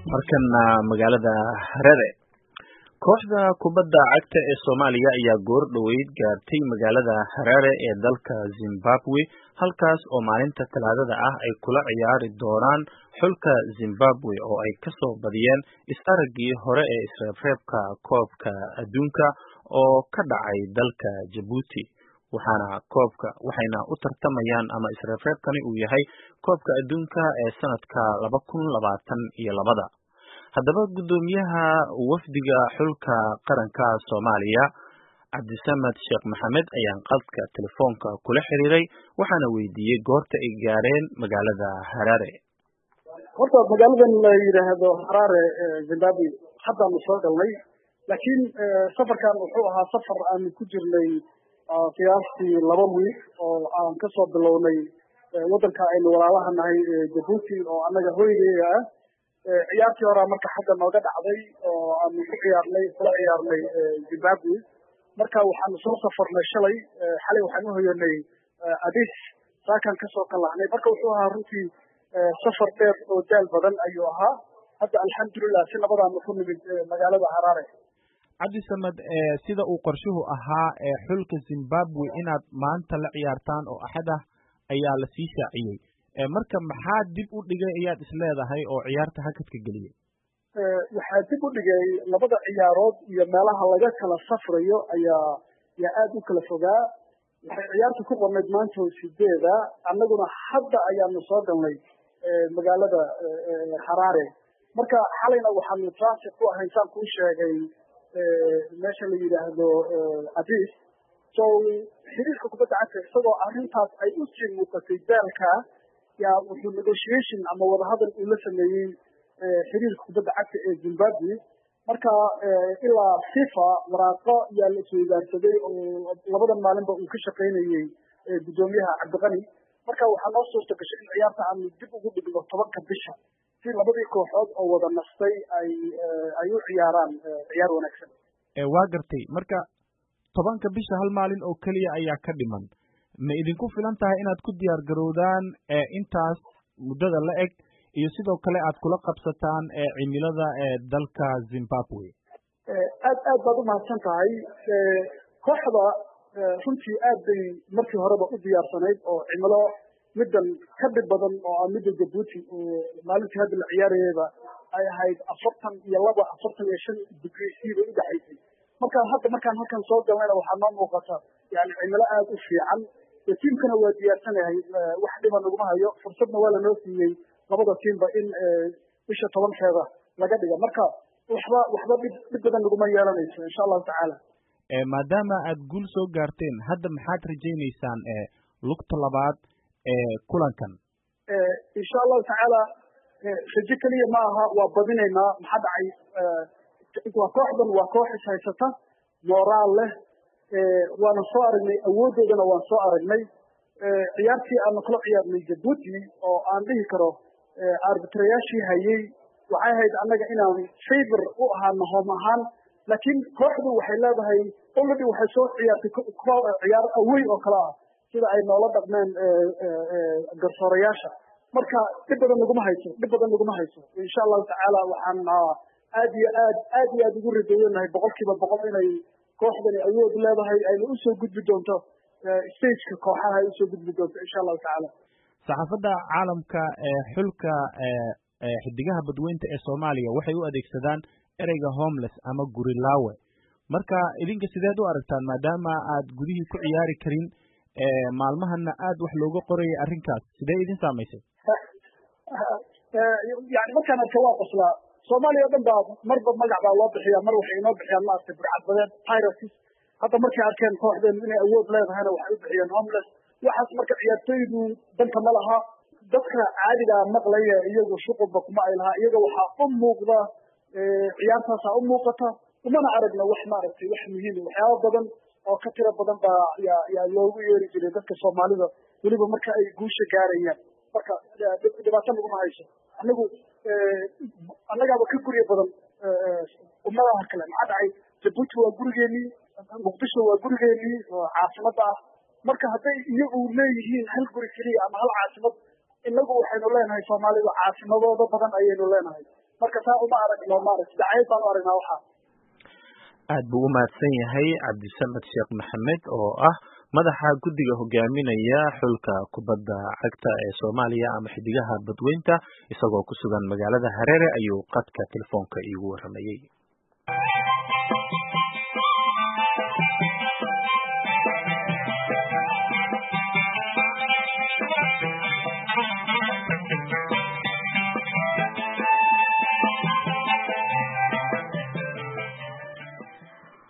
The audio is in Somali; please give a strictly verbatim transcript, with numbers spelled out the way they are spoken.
markana magaalada Harare kooxda kubadda cagta ee Soomaaliya ayaa goor dhaweyd gaartay magaalada Harare ee dalka Zimbabwe halkaas oo maalinta Talaadada ah ay kula ciyaari doonaan xulka Zimbabwe oo ay ka soo badiyeen is-araggii hore ee isreebreebka koobka adduunka oo ka dhacay dalka Djibouti waxaana koobka waxayna u tartamayaan ama isreebreebkani uu yahay koobka adduunka ee sanadka laba kun labaatan iyo laba haddaba gudoomiyaha wafdiga xulka qaranka Soomaaliya Cabdisamad Sheekh Maxamed ayaan qadka telefoonka kula xiriiray waxaana weydiiyay goorta ay gaareen magaalada Harare horta magaaladan la yiraahdo Harare Zimbabwe hadda ma soo galnay laakiin safarkan wuxuu ahaa safar aan ku jirnay qiyaastii laba wiil oo aan ka soo bilownay wadanka aynu walaalaha nahay Djibouti oo anaga hooyadeyga ah ciyaartii hore marka xagga nooga dhacday oo aan ku ciyaarnay kula ciyaarnay Zimbabwe marka waxaan soo safarnay shalay xalay waxaan u hoyanay Addis saakan ka soo kalahnay marka wuxuu ahaa runtii safar dheer oo daal badan ayuu ahaa hadda alxamdulillah si nabadaan ku nimid magaalada Harare Cabdisamad sida uu qorshuhu ahaa ee xulka Zimbabwe inaad maanta la ciyaartaan oo axad ah ayaa la sii shaaciyay marka maxaa dib u dhigay ayaad isleedahay oo ciyaarta hakadka geliyay waxaa dib u dhigay labada ciyaarood iyo meelaha laga kala safrayo ayaa yaa aad u kala fogaa waxay ciyaarta ku qornayd maanta sideeda annaguna hadda ayaanu soo galnay magaalada Harare marka xalayna waxaanu transit ku ahayn saan kuu sheegay meesha la yiraahdo Addis so xiriirka kubadda cagta isagoo arrintaas ay u sii muuqatay daalka yaa wuxuu negotiation ama wadahadal uu la sameeyey xiriirka kubadda cagta ee Zimbabwe marka ilaa FIFA waraaqo yaa la isweydaarsaday oo labadan maalinba uu ka shaqaynayey gudoomiyaha Cabdiqani marka waxaa noo suurta gashay in ciyaarta aan dib ugu dhigno tobanka bisha si labadii kooxood oo wada nastay ay ay u ciyaaraan ciyaar wanaagsan waa gartay marka tobanka bisha hal maalin oo kaliya ayaa ka dhiman ma idinku filan tahay inaad ku diyaar garowdaan intaas muddada la eg iyo sidoo kale aad kula qabsataan cimilada dalka Zimbabwe aad aad baad u mahadsan tahay kooxda runtii aad bay markii horeba u diyaarsanayd oo cimilo middan ka dhib badan oo ah midda Djibouti oo maalintii hadda la ciyaarayayba ay ahayd afartan iyo laba afartan iyo shan degree C bay u dhaxaysay marka hadda markaan halkan soo galnayna waxaa noo muuqata yani cimilo aad u fiican tiimkana waa diyaarsanahay wax dhiba naguma hayo fursadna waa lanoo siiyey labada tiimba in bisha tobankeeda laga dhiga marka waxba waxba dhib dhib badan naguma yeelanayso insha allahu tacaala maadaama aad guul soo gaarteen hadda maxaad rajaynaysaan lugta labaad ee kulankan insha allahu tacaala rajo keliya ma aha waa badinaynaa maxaa dhacay waa kooxdan waa koox is haysata moraal leh waana soo aragnay awoodoodana waan soo aragnay ciyaartii aanu kula ciyaarnay Djibouti oo aan dhihi karo arbitrayaashii hayay waxay ahayd annaga inaan favor u ahaano home ahaan laakiin kooxdu waxay leedahay already waxay soo ciyaartay ciyaar away oo kale ah sida ay noola dhaqmeen garsoorayaasha marka dhib badan naguma hayso dhib badan naguma hayso insha allahu tacaala waxaan aad iyo aad aad iyo aad ugu rajaynahay boqolkiiba boqol inay kooxdani awood leedahay ayna usoo gudbi doonto stageka kooxaha ay usoo gudbi doonto insha allahu tacaala saxaafadda caalamka ee xulka xidigaha badweynta ee Soomaaliya waxay u adeegsadaan ereyga homeless ama gurilaawe marka idinka sideed u aragtaan maadaama aad gudihii ku ciyaari karin maalmahana aad wax looga qorayay arrinkaas sidee idin saamaysay yani markaan arka waa qoslaa Soomaaliya dhan baa marba magac baa loo bixiyaa mar waxay inoo bixiyaan maaragtay burcadbadeed pirates hadda markay arkeen kooxdeen inay awood leedahayna waxay u bixiyeen homeless waxaas marka ciyaartoydu danka ma laha dadka caadiga maqlaya iyagu shuqulba kuma ay lahaa iyaga waxaa u muuqda ciyaartaasaa u muuqata umana aragna wax maaragtay wax muhiim waxyaaba badan oo ka tiro badan baa yaa yaa loogu yeeri jiray dadka Soomaalida weliba marka ay guusha gaarayaan marka dhibaato naguma hayso anagu annagaaba ka guriga badan ummadaha kale maxaa dhacay Djibouti waa gurigeenii Muqdisho waa gurigeenii oo caasimada ah marka hadday iyagu leeyihiin hal guri keliya ama hal caasimad inagu waxaynu leenahay Soomaalida caasimadooda badan ayaynu leenahay marka taa uma aragno maaragtay dacayad baan u aragnaa waxaa aad buu u mahadsan yahay cabdisamed sheekh maxamed oo ah madaxa guddiga hogaaminaya xulka kubadda cagta ee Soomaaliya ama xidigaha badweynta isagoo ku sugan magaalada Harare ayuu qadka telefoonka iigu waramayay.